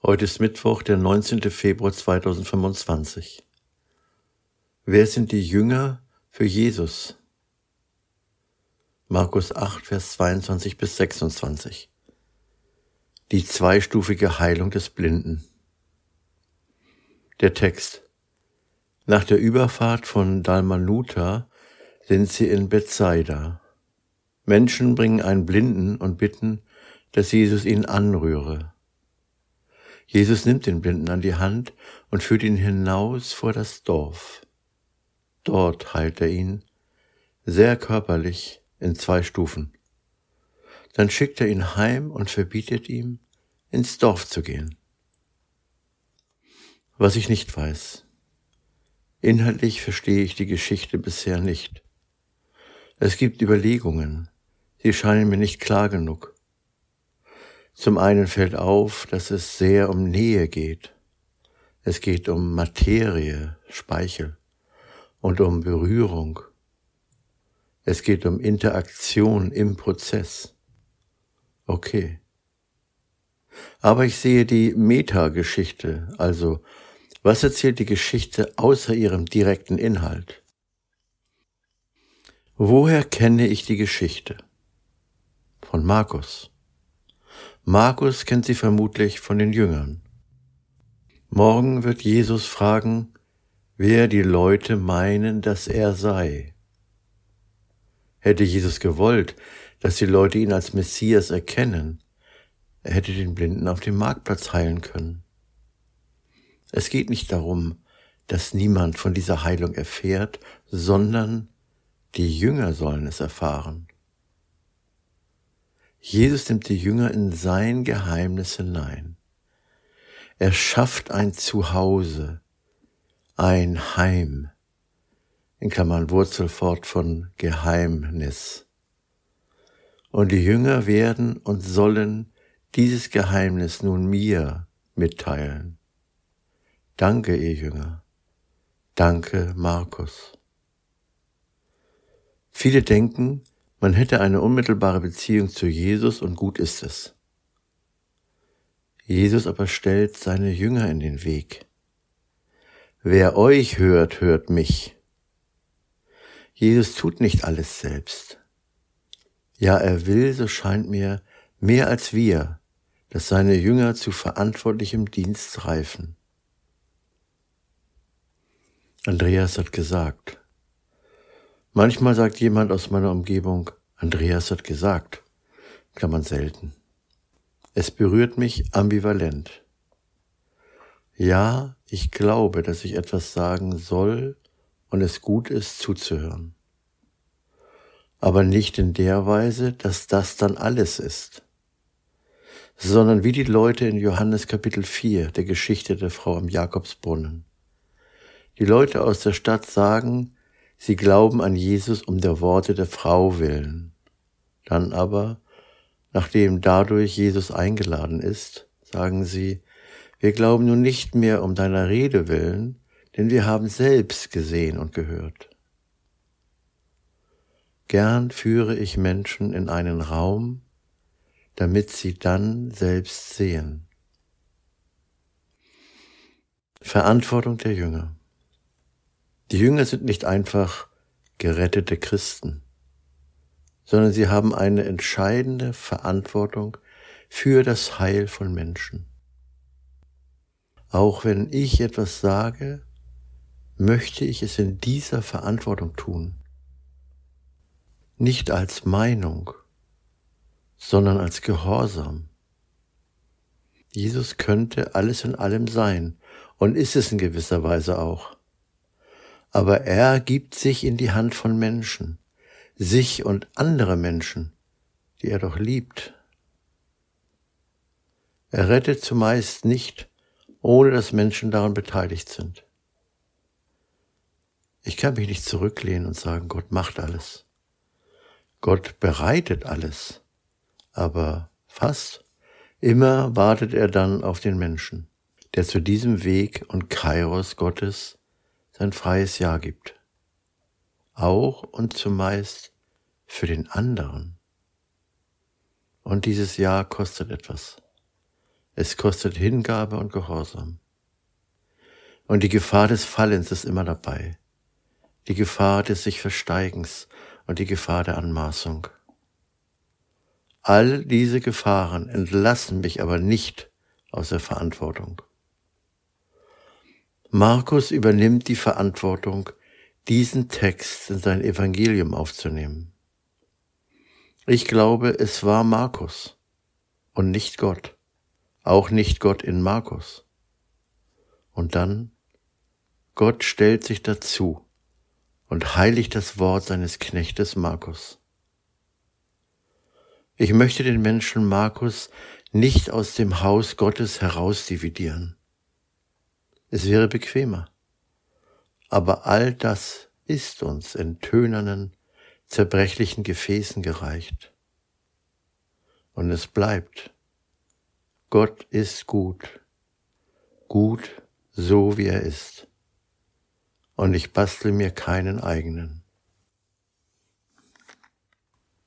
Heute ist Mittwoch, der 19. Februar 2025. Wer sind die Jünger für Jesus? Markus 8, Vers 22 bis 26. Die zweistufige Heilung des Blinden. Der Text. Nach der Überfahrt von Dalmanuta sind sie in Bethsaida. Menschen bringen einen Blinden und bitten, dass Jesus ihn anrühre. Jesus nimmt den Blinden an die Hand und führt ihn hinaus vor das Dorf. Dort heilt er ihn, sehr körperlich, in 2 Stufen. Dann schickt er ihn heim und verbietet ihm, ins Dorf zu gehen. Was ich nicht weiß. Inhaltlich verstehe ich die Geschichte bisher nicht. Es gibt Überlegungen, sie scheinen mir nicht klar genug. Zum einen fällt auf, dass es sehr um Nähe geht. Es geht um Materie, Speichel, und um Berührung. Es geht um Interaktion im Prozess. Okay. Aber ich sehe die Metageschichte, also was erzählt die Geschichte außer ihrem direkten Inhalt? Woher kenne ich die Geschichte? Von Markus. Markus kennt sie vermutlich von den Jüngern. Morgen wird Jesus fragen, wer die Leute meinen, dass er sei. Hätte Jesus gewollt, dass die Leute ihn als Messias erkennen, er hätte den Blinden auf dem Marktplatz heilen können. Es geht nicht darum, dass niemand von dieser Heilung erfährt, sondern die Jünger sollen es erfahren. Jesus nimmt die Jünger in sein Geheimnis hinein. Er schafft ein Zuhause, ein Heim, in Klammern Wurzelwort von Geheimnis. Und die Jünger werden und sollen dieses Geheimnis nun mir mitteilen. Danke, ihr Jünger. Danke, Markus. Viele denken, man hätte eine unmittelbare Beziehung zu Jesus und gut ist es. Jesus aber stellt seine Jünger in den Weg. Wer euch hört, hört mich. Jesus tut nicht alles selbst. Ja, er will, so scheint mir, mehr als wir, dass seine Jünger zu verantwortlichem Dienst reifen. Andreas hat gesagt. Manchmal sagt jemand aus meiner Umgebung, Andreas hat gesagt. Kann man selten. Es berührt mich ambivalent. Ja, ich glaube, dass ich etwas sagen soll und es gut ist, zuzuhören. Aber nicht in der Weise, dass das dann alles ist, sondern wie die Leute in Johannes Kapitel 4, der Geschichte der Frau am Jakobsbrunnen. Die Leute aus der Stadt sagen, sie glauben an Jesus um der Worte der Frau willen. Dann aber, nachdem dadurch Jesus eingeladen ist, sagen sie, wir glauben nun nicht mehr um deiner Rede willen, denn wir haben selbst gesehen und gehört. Gern führe ich Menschen in einen Raum, damit sie dann selbst sehen. Verantwortung der Jünger. Die Jünger sind nicht einfach gerettete Christen, sondern sie haben eine entscheidende Verantwortung für das Heil von Menschen. Auch wenn ich etwas sage, möchte ich es in dieser Verantwortung tun. Nicht als Meinung, sondern als Gehorsam. Jesus könnte alles in allem sein und ist es in gewisser Weise auch. Aber er gibt sich in die Hand von Menschen, sich und andere Menschen, die er doch liebt. Er rettet zumeist nicht, ohne dass Menschen daran beteiligt sind. Ich kann mich nicht zurücklehnen und sagen, Gott macht alles. Gott bereitet alles, aber fast immer wartet er dann auf den Menschen, der zu diesem Weg und Kairos Gottes sein freies Ja gibt. Auch und zumeist für den anderen. Und dieses Ja kostet etwas. Es kostet Hingabe und Gehorsam. Und die Gefahr des Fallens ist immer dabei. Die Gefahr des sich Versteigens und die Gefahr der Anmaßung. All diese Gefahren entlassen mich aber nicht aus der Verantwortung. Markus übernimmt die Verantwortung, diesen Text in sein Evangelium aufzunehmen. Ich glaube, es war Markus und nicht Gott, auch nicht Gott in Markus. Und dann, Gott stellt sich dazu und heiligt das Wort seines Knechtes Markus. Ich möchte den Menschen Markus nicht aus dem Haus Gottes herausdividieren. Es wäre bequemer. Aber all das ist uns in tönernen, zerbrechlichen Gefäßen gereicht. Und es bleibt. Gott ist gut. Gut, so wie er ist. Und ich bastle mir keinen eigenen.